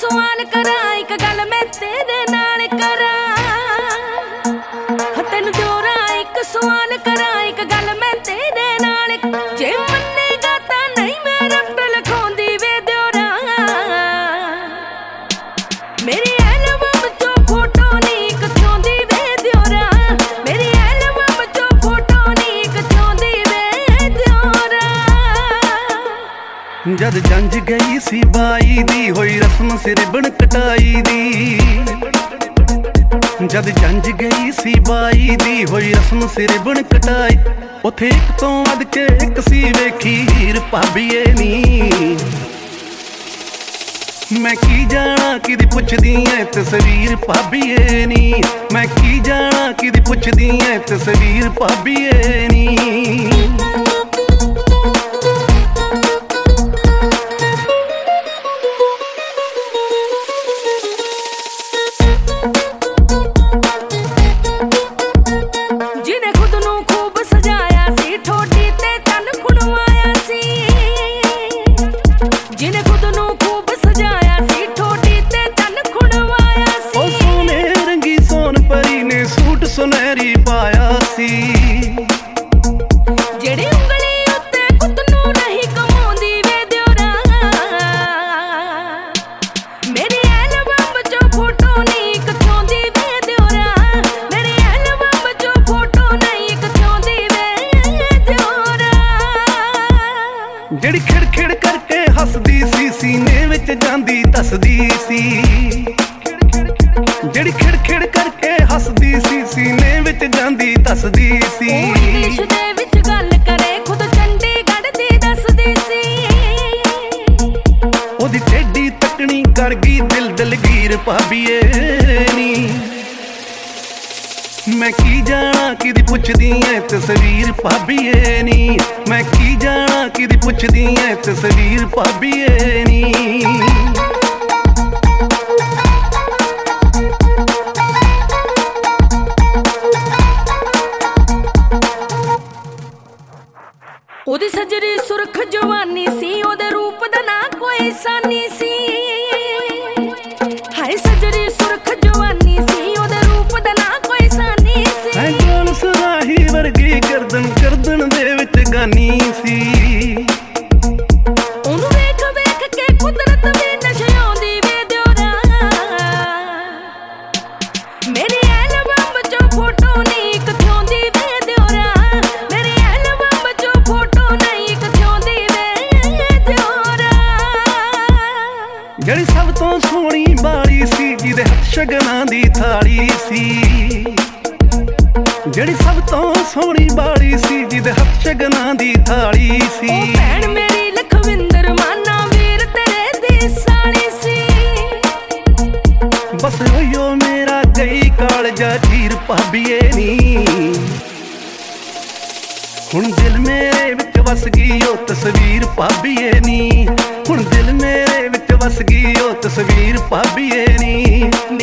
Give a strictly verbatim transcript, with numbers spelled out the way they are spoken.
सवाल करा एक गल मैं तेरे नाल करा तेन जोरा एक सवाल करा एक गल मैं तेरे नाल जे मन्नेगा तां नहीं मैं रट लिखाउंदी वे दियोरा मेरी एल्बम चो फोटो नहीं खिचाउंदी वे दियोरा मेरी एल्बम चो फोटो नहीं खिचाउंदी वे दियोरा जद जंज गई सी बाई दी होई रस्म सिर बन कटाई दी जद जंज गई सी बाई दी होई रस्म सिर बन कटाई उथे एक तो वध के एक सी वेखी हीर भाभीए नी मैं की जाना किदी पुछदी ऐ तस्वीर भाभीए नी मैं की जाना किदी पुछदी ऐ तस्वीर भाभीए नी सुनहरी पाया सी जेड़ी उंगली उत्ते कुत नू नहीं कमाउंदी वे दियोरा मेरी एल्बम चो फोटो नहीं खिचाउंदी वे दियोरा मेरी एल्बम चो फोटो नहीं खिचाउंदी वे दियोरा जेड़ी खिड़ खिड़ करके हसदी सी सीने विच जांदी दसदी सी जेड़ी खिड़ खिड़ करके हसदी सी सीने विच जांदी दसदी सी इंग्लिश दे विच गल करे खुद चंडीगढ़ दी दसदी सी ओदी टेढ़ी तकनी कर गई दिल दलगीर भाभीए नी मैं की जाना किदी पुछदी ऐ तस्वीर भाभीए नी मैं की जाना किदी पुछदी ऐ तस्वीर भाभीए नी ओदी सजरी सुरख जवानी सी ओदे रूप दा ना कोई सानी सी हाय सजरी सुरख जवानी सी ओदे रूप दा ना कोई सानी सी है जान सराही वर्गी गर्दन गर्दन दे विच गानी सी ओनू वेख वेख के कुदरत भी नशे आउंदी वे दियोरा मेरी एल्बम चो फोटो नहीं खिचाउंदी वे दियोरा मेरी एल्बम चो फोटो नहीं खिचाउंदी वे दियोरा ਜਿਹੜੀ ਸਭ ਤੋਂ ਸੋਹਣੀ ਬਾਲੀ ਸੀ ਜਿਹਦੇ ਹੱਥ ਸ਼ਗਨਾਂ ਦੀ ਥਾਲੀ ਸੀ ਜਿਹੜੀ ਸਭ ਤੋਂ ਸੋਹਣੀ ਬਾਲੀ ਸੀ ਜਿਹਦੇ ਹੱਥ ਸ਼ਗਨਾਂ ਦੀ ਥਾਲੀ ਸੀ ਉਹ ਭੈਣ ਮੇਰੀ ਲਖਵਿੰਦਰ ਮਾਨਾ ਵੀਰ ਤੇਰੇ ਦੀ ਸਾਲੀ ਸੀ ਬਸ ਓਯੋ ਮੇਰਾ ਗਈ ਕਾਲਜਾ ਚੀਰ ਭਾਭੀਏ ਨੀ ਹੁਣ ਦਿਲ ਮੇਰੇ ਵਿੱਚ ਵਸ ਗਈ ਉਹ ਤਸਵੀਰ ਭਾਭੀਏ ਨੀ ਹੁਣ ਦਿਲ ਮੇਰੇ ਵਿੱਚ ਵਸ ਗਈ ਉਹ ਤਸਵੀਰ ਭਾਭੀਏ ਨੀ